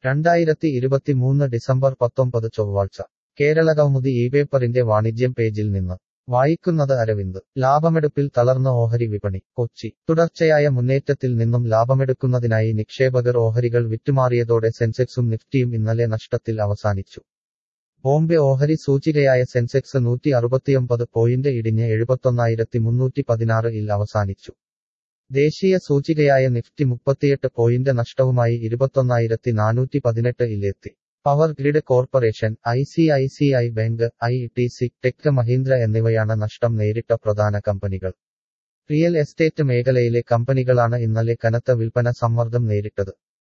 2023 December 19 ചൊവ്വാഴ്ച കേരളകൗമുദി ഇപേപ്പറിന്റെ വാണിജ്യം പേജിൽ നിന്ന് വായിക്കുന്നത് അരവിന്ദ് ലാഭമെടുപ്പിൽ തളർന്ന ഓഹരി വിപണി കൊച്ചി തുടർച്ചയായ മുന്നേറ്റത്തിൽ നിന്നും ലാഭമെടുക്കുന്നതിനായി നിക്ഷേപകർ ഓഹരികൾ വിറ്റുമാറിയതോടെ സെൻസെക്സും നിഫ്റ്റിയും ഇന്നലെ നഷ്ടത്തിൽ അവസാനിച്ചു. ബോംബെ ഓഹരി സൂചികയായ സെൻസെക്സ് 169 പോയിന്റ് ഇടിഞ്ഞ് 71,316 അവസാനിച്ചു. ദേശീയ സൂചികയായ നിഫ്റ്റി 38 പോയിന്റ് നഷ്ടവുമായി 21,418 എത്തി. Power grid corporation, ICICI bank, ITC, tech Mahindra എന്നിവയാണ് നഷ്ടം നേരിട്ട പ്രധാന കമ്പനികൾ. റിയൽ എസ്റ്റേറ്റ് മേഖലയിലെ കമ്പനികളാണ് ഇന്നലെ കനത്ത വിൽപ്പന സമ്മർദ്ദം നേരിട്ടത്.